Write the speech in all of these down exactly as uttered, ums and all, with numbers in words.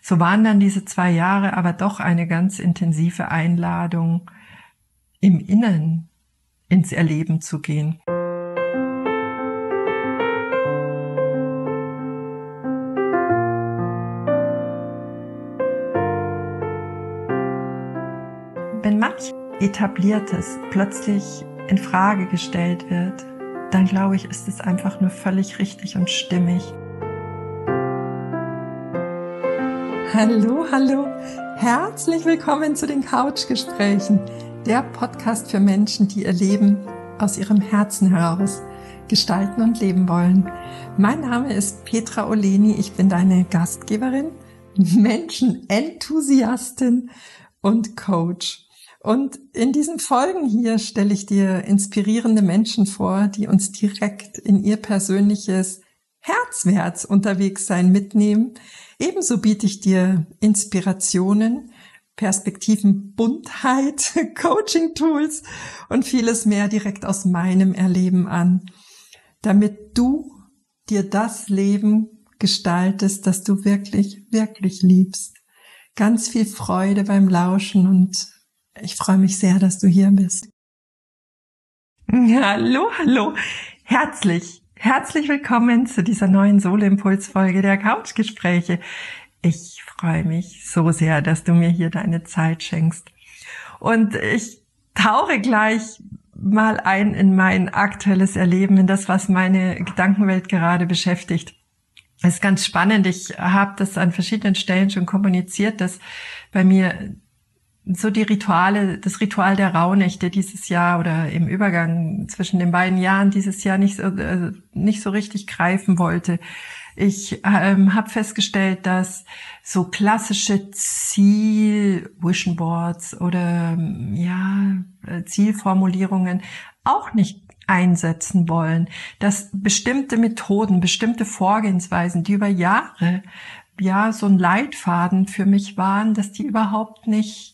So waren dann diese zwei Jahre aber doch eine ganz intensive Einladung, im Inneren ins Erleben zu gehen. Wenn manch Etabliertes plötzlich in Frage gestellt wird, dann glaube ich, ist es einfach nur völlig richtig und stimmig. Hallo, hallo, herzlich willkommen zu den Couchgesprächen, der Podcast für Menschen, die ihr Leben aus ihrem Herzen heraus gestalten und leben wollen. Mein Name ist Petra Oleni, ich bin deine Gastgeberin, Menschenenthusiastin und Coach. Und in diesen Folgen hier stelle ich dir inspirierende Menschen vor, die uns direkt in ihr persönliches Herzwärts unterwegs sein mitnehmen. Ebenso biete ich dir Inspirationen, Perspektiven, Buntheit, Coaching-Tools und vieles mehr direkt aus meinem Erleben an, damit du dir das Leben gestaltest, das du wirklich, wirklich liebst. Ganz viel Freude beim Lauschen und ich freue mich sehr, dass du hier bist. Hallo, hallo. Herzlich, herzlich willkommen zu dieser neuen Solo-Impuls-Folge der Couchgespräche. Ich freue mich so sehr, dass du mir hier deine Zeit schenkst. Und ich tauche gleich mal ein in mein aktuelles Erleben, in das, was meine Gedankenwelt gerade beschäftigt. Es ist ganz spannend. Ich habe das an verschiedenen Stellen schon kommuniziert, dass bei mir so die Rituale, das Ritual der Rauhnächte dieses Jahr oder im Übergang zwischen den beiden Jahren dieses Jahr nicht so, äh, nicht so richtig greifen wollte. Ich ähm, habe festgestellt, dass so klassische Ziel-Vision Boards oder ja Zielformulierungen auch nicht einsetzen wollen, dass bestimmte Methoden, bestimmte Vorgehensweisen, die über Jahre ja so ein Leitfaden für mich waren, dass die überhaupt nicht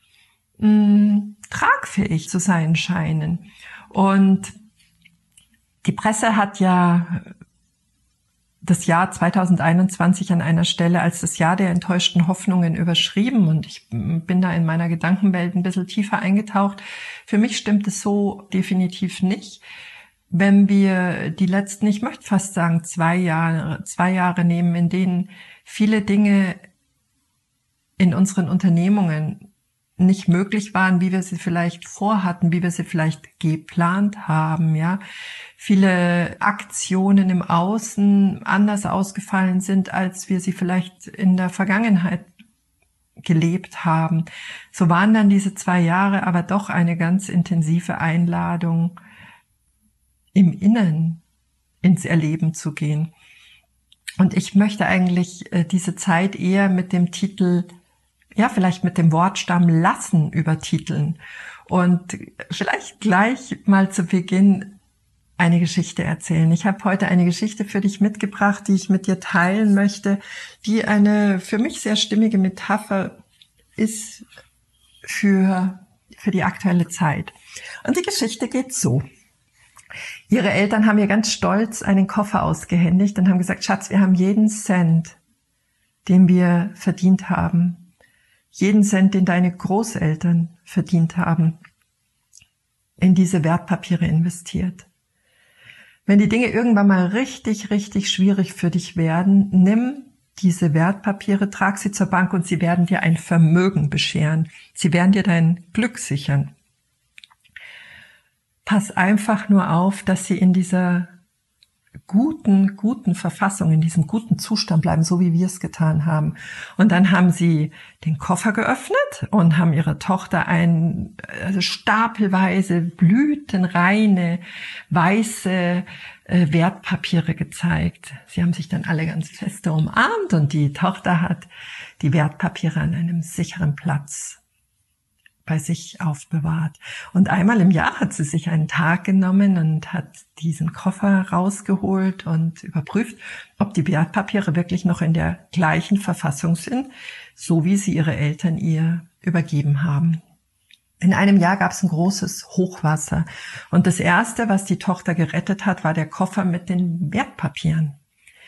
mh, tragfähig zu sein scheinen. Und die Presse hat ja das Jahr zweitausendeinundzwanzig an einer Stelle als das Jahr der enttäuschten Hoffnungen überschrieben und ich bin da in meiner Gedankenwelt ein bisschen tiefer eingetaucht. Für mich stimmt es so definitiv nicht. Wenn wir die letzten, ich möchte fast sagen, zwei Jahre, zwei Jahre nehmen, in denen viele Dinge in unseren Unternehmungen nicht möglich waren, wie wir sie vielleicht vorhatten, wie wir sie vielleicht geplant haben, ja. Viele Aktionen im Außen anders ausgefallen sind, als wir sie vielleicht in der Vergangenheit gelebt haben. So waren dann diese zwei Jahre aber doch eine ganz intensive Einladung, im Inneren ins Erleben zu gehen. Und ich möchte eigentlich diese Zeit eher mit dem Titel, ja, vielleicht mit dem Wortstamm lassen übertiteln und vielleicht gleich mal zu Beginn eine Geschichte erzählen. Ich habe heute eine Geschichte für dich mitgebracht, die ich mit dir teilen möchte, die eine für mich sehr stimmige Metapher ist für, für die aktuelle Zeit. Und die Geschichte geht so. Ihre Eltern haben ihr ganz stolz einen Koffer ausgehändigt und haben gesagt, Schatz, wir haben jeden Cent, den wir verdient haben, jeden Cent, den deine Großeltern verdient haben, in diese Wertpapiere investiert. Wenn die Dinge irgendwann mal richtig, richtig schwierig für dich werden, nimm diese Wertpapiere, trag sie zur Bank und sie werden dir ein Vermögen bescheren. Sie werden dir dein Glück sichern. Pass einfach nur auf, dass sie in dieser guten, guten Verfassung, in diesem guten Zustand bleiben, so wie wir es getan haben. Und dann haben sie den Koffer geöffnet und haben ihrer Tochter ein also stapelweise blütenreine, weiße äh, Wertpapiere gezeigt. Sie haben sich dann alle ganz feste umarmt und die Tochter hat die Wertpapiere an einem sicheren Platz bei sich aufbewahrt. Und einmal im Jahr hat sie sich einen Tag genommen und hat diesen Koffer rausgeholt und überprüft, ob die Wertpapiere wirklich noch in der gleichen Verfassung sind, so wie sie ihre Eltern ihr übergeben haben. In einem Jahr gab es ein großes Hochwasser und das Erste, was die Tochter gerettet hat, war der Koffer mit den Wertpapieren.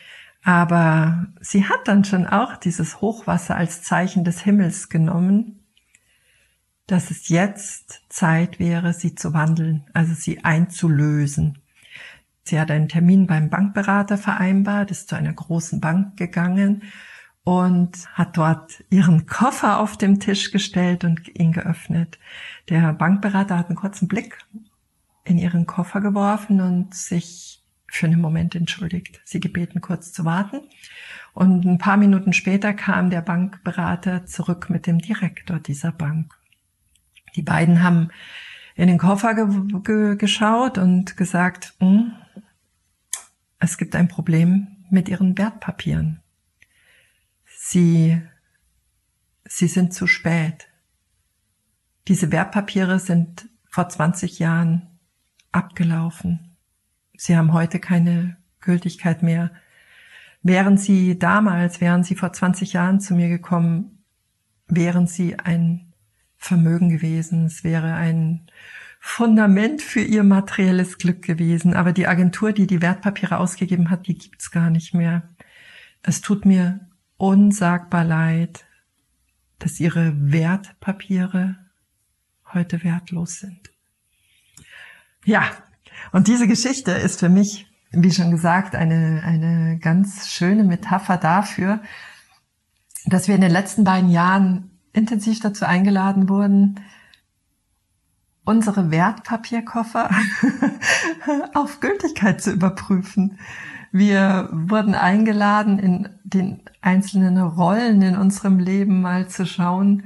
Aber sie hat dann schon auch dieses Hochwasser als Zeichen des Himmels genommen, dass es jetzt Zeit wäre, sie zu wandeln, also sie einzulösen. Sie hat einen Termin beim Bankberater vereinbart, ist zu einer großen Bank gegangen und hat dort ihren Koffer auf den Tisch gestellt und ihn geöffnet. Der Bankberater hat einen kurzen Blick in ihren Koffer geworfen und sich für einen Moment entschuldigt. Sie gebeten, kurz zu warten. Und ein paar Minuten später kam der Bankberater zurück mit dem Direktor dieser Bank. Die beiden haben in den Koffer ge- ge- geschaut und gesagt, hm, es gibt ein Problem mit ihren Wertpapieren. Sie, sie sind zu spät. Diese Wertpapiere sind vor zwanzig Jahren abgelaufen. Sie haben heute keine Gültigkeit mehr. Wären Sie damals, wären Sie vor zwanzig Jahren zu mir gekommen, wären Sie ein Vermögen gewesen. Es wäre ein Fundament für Ihr materielles Glück gewesen. Aber die Agentur, die die Wertpapiere ausgegeben hat, die gibt's gar nicht mehr. Es tut mir unsagbar leid, dass Ihre Wertpapiere heute wertlos sind. Ja, und diese Geschichte ist für mich, wie schon gesagt, eine, eine ganz schöne Metapher dafür, dass wir in den letzten beiden Jahren intensiv dazu eingeladen wurden, unsere Wertpapierkoffer auf Gültigkeit zu überprüfen. Wir wurden eingeladen, in den einzelnen Rollen in unserem Leben mal zu schauen,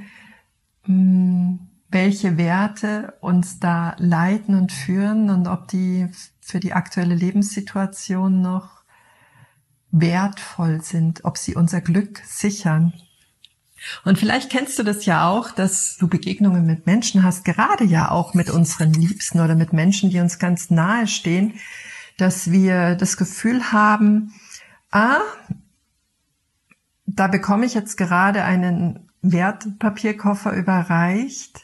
welche Werte uns da leiten und führen und ob die für die aktuelle Lebenssituation noch wertvoll sind, ob sie unser Glück sichern. Und vielleicht kennst du das ja auch, dass du Begegnungen mit Menschen hast, gerade ja auch mit unseren Liebsten oder mit Menschen, die uns ganz nahe stehen, dass wir das Gefühl haben, ah, da bekomme ich jetzt gerade einen Wertpapierkoffer überreicht,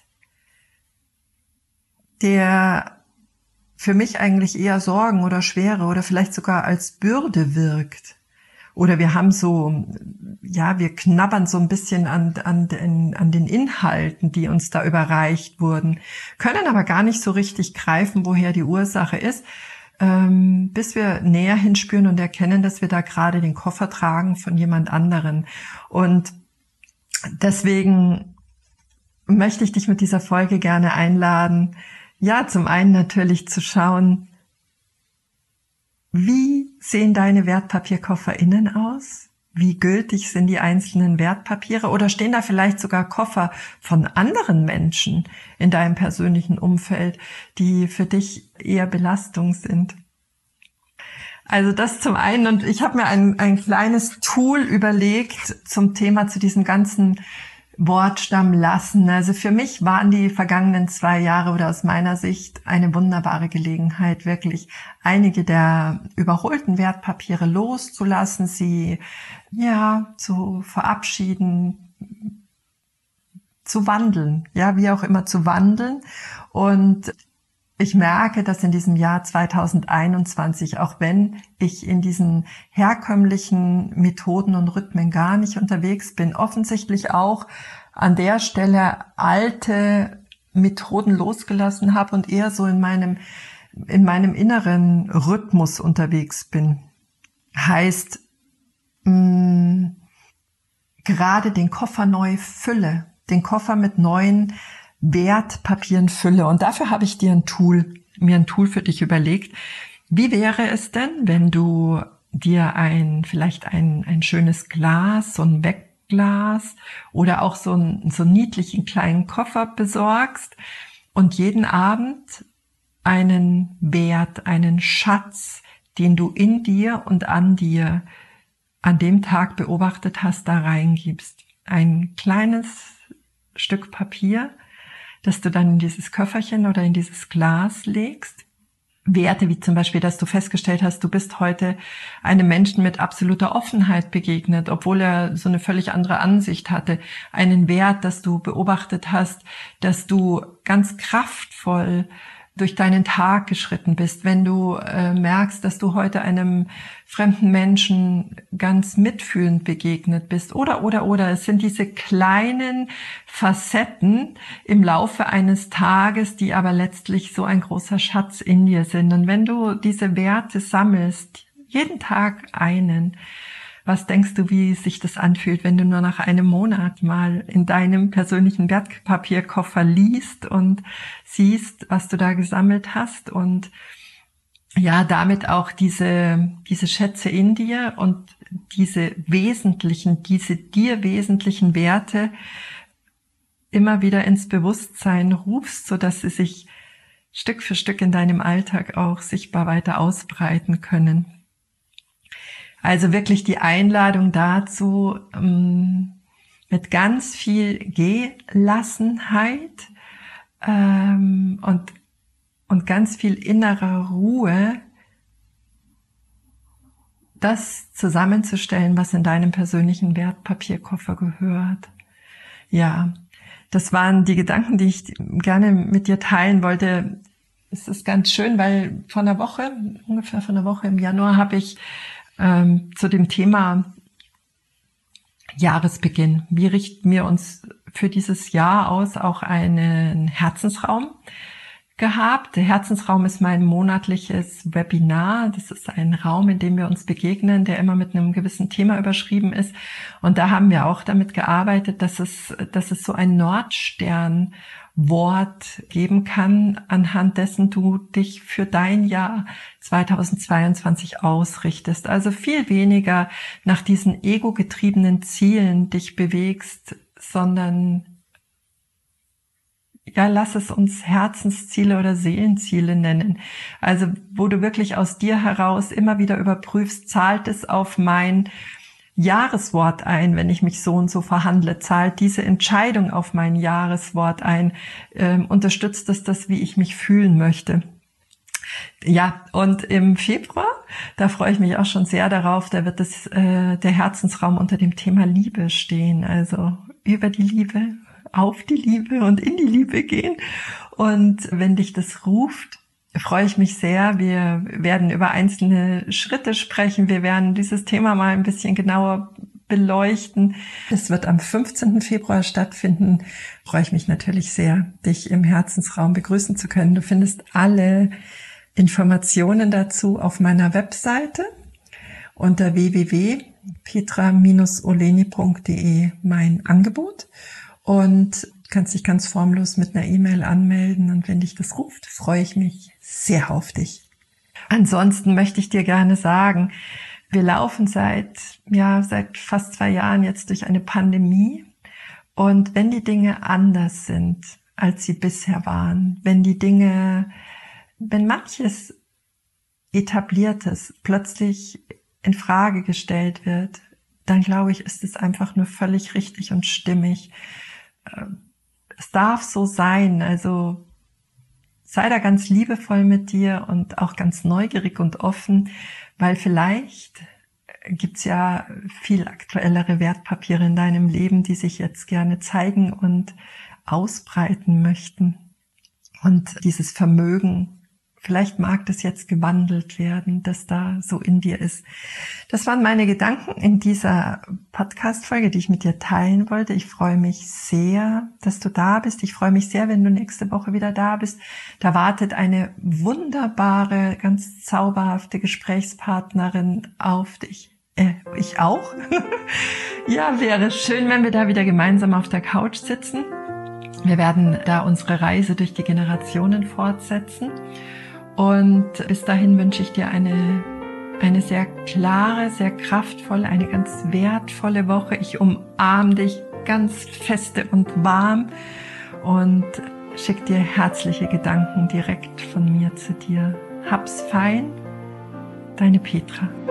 der für mich eigentlich eher Sorgen oder Schwere oder vielleicht sogar als Bürde wirkt. Oder wir haben so, ja, wir knabbern so ein bisschen an, an, an den Inhalten, die uns da überreicht wurden, können aber gar nicht so richtig greifen, woher die Ursache ist, ähm, bis wir näher hinspüren und erkennen, dass wir da gerade den Koffer tragen von jemand anderen. Und deswegen möchte ich dich mit dieser Folge gerne einladen, ja, zum einen natürlich zu schauen, wie sehen deine Wertpapierkoffer innen aus? Wie gültig sind die einzelnen Wertpapiere? Oder stehen da vielleicht sogar Koffer von anderen Menschen in deinem persönlichen Umfeld, die für dich eher Belastung sind? Also das zum einen. Und ich habe mir ein, ein kleines Tool überlegt zum Thema, zu diesem ganzen Wortstamm lassen. Also für mich waren die vergangenen zwei Jahre oder aus meiner Sicht eine wunderbare Gelegenheit, wirklich einige der überholten Wertpapiere loszulassen, sie ja zu verabschieden, zu wandeln, ja, wie auch immer zu wandeln. Und ich merke, dass in diesem Jahr zweitausendeinundzwanzig, auch wenn ich in diesen herkömmlichen Methoden und Rhythmen gar nicht unterwegs bin, offensichtlich auch an der Stelle alte Methoden losgelassen habe und eher so in meinem, in meinem inneren Rhythmus unterwegs bin. Heißt, mh, gerade den Koffer neu fülle, den Koffer mit neuen Wertpapieren fülle. Und dafür habe ich dir ein Tool, mir ein Tool für dich überlegt. Wie wäre es denn, wenn du dir ein, vielleicht ein, ein schönes Glas, so ein Wegglas oder auch so einen, so einen niedlichen kleinen Koffer besorgst und jeden Abend einen Wert, einen Schatz, den du in dir und an dir an dem Tag beobachtet hast, da reingibst. Ein kleines Stück Papier, dass du dann in dieses Köfferchen oder in dieses Glas legst. Werte wie zum Beispiel, dass du festgestellt hast, du bist heute einem Menschen mit absoluter Offenheit begegnet, obwohl er so eine völlig andere Ansicht hatte. Einen Wert, dass du beobachtet hast, dass du ganz kraftvoll durch deinen Tag geschritten bist, wenn du äh, merkst, dass du heute einem fremden Menschen ganz mitfühlend begegnet bist, oder, oder, oder. Es sind diese kleinen Facetten im Laufe eines Tages, die aber letztlich so ein großer Schatz in dir sind. Und wenn du diese Werte sammelst, jeden Tag einen, was denkst du, wie sich das anfühlt, wenn du nur nach einem Monat mal in deinem persönlichen Wertpapierkoffer liest und siehst, was du da gesammelt hast und ja, damit auch diese, diese Schätze in dir und diese wesentlichen, diese dir wesentlichen Werte immer wieder ins Bewusstsein rufst, sodass sie sich Stück für Stück in deinem Alltag auch sichtbar weiter ausbreiten können. Also wirklich die Einladung dazu, mit ganz viel Gelassenheit ähm, und, und ganz viel innerer Ruhe das zusammenzustellen, was in deinem persönlichen Wertpapierkoffer gehört. Ja, das waren die Gedanken, die ich gerne mit dir teilen wollte. Es ist ganz schön, weil vor einer Woche, ungefähr vor einer Woche im Januar, habe ich Ähm, zu dem Thema Jahresbeginn. Wie richten wir uns für dieses Jahr aus? Auch einen Herzensraum gehabt. Der Herzensraum ist mein monatliches Webinar. Das ist ein Raum, in dem wir uns begegnen, der immer mit einem gewissen Thema überschrieben ist. Und da haben wir auch damit gearbeitet, dass es, dass es so ein Nordstern Wort geben kann, anhand dessen du dich für dein Jahr zweitausendzweiundzwanzig ausrichtest. Also viel weniger nach diesen ego-getriebenen Zielen dich bewegst, sondern ja, lass es uns Herzensziele oder Seelenziele nennen. Also wo du wirklich aus dir heraus immer wieder überprüfst, zahlt es auf mein Jahreswort ein, wenn ich mich so und so verhandle, zahlt diese Entscheidung auf mein Jahreswort ein, äh, unterstützt es das, wie ich mich fühlen möchte. Ja, und im Februar, da freue ich mich auch schon sehr darauf, da wird das, äh, der Herzensraum unter dem Thema Liebe stehen, also über die Liebe, auf die Liebe und in die Liebe gehen. Und wenn dich das ruft, freue ich mich sehr. Wir werden über einzelne Schritte sprechen. Wir werden dieses Thema mal ein bisschen genauer beleuchten. Es wird am fünfzehnten Februar stattfinden. Freue ich mich natürlich sehr, dich im Herzensraum begrüßen zu können. Du findest alle Informationen dazu auf meiner Webseite unter w w w punkt petra Bindestrich oleni punkt de, mein Angebot. Und kannst dich ganz formlos mit einer E-Mail anmelden. Und wenn dich das ruft, freue ich mich sehr auf dich. Ansonsten möchte ich dir gerne sagen, wir laufen seit, ja, seit fast zwei Jahren jetzt durch eine Pandemie. Und wenn die Dinge anders sind, als sie bisher waren, wenn die Dinge, wenn manches Etabliertes plötzlich in Frage gestellt wird, dann glaube ich, ist es einfach nur völlig richtig und stimmig. Es darf so sein, also sei da ganz liebevoll mit dir und auch ganz neugierig und offen, weil vielleicht gibt's ja viel aktuellere Wertpapiere in deinem Leben, die sich jetzt gerne zeigen und ausbreiten möchten. Und dieses Vermögen, vielleicht mag das jetzt gewandelt werden, das da so in dir ist. Das waren meine Gedanken in dieser Podcast-Folge, die ich mit dir teilen wollte. Ich freue mich sehr, dass du da bist. Ich freue mich sehr, wenn du nächste Woche wieder da bist. Da wartet eine wunderbare, ganz zauberhafte Gesprächspartnerin auf dich. Äh, ich auch. Ja, wäre schön, wenn wir da wieder gemeinsam auf der Couch sitzen. Wir werden da unsere Reise durch die Generationen fortsetzen. Und bis dahin wünsche ich dir eine, eine sehr klare, sehr kraftvolle, eine ganz wertvolle Woche. Ich umarme dich ganz feste und warm und schicke dir herzliche Gedanken direkt von mir zu dir. Hab's fein, deine Petra.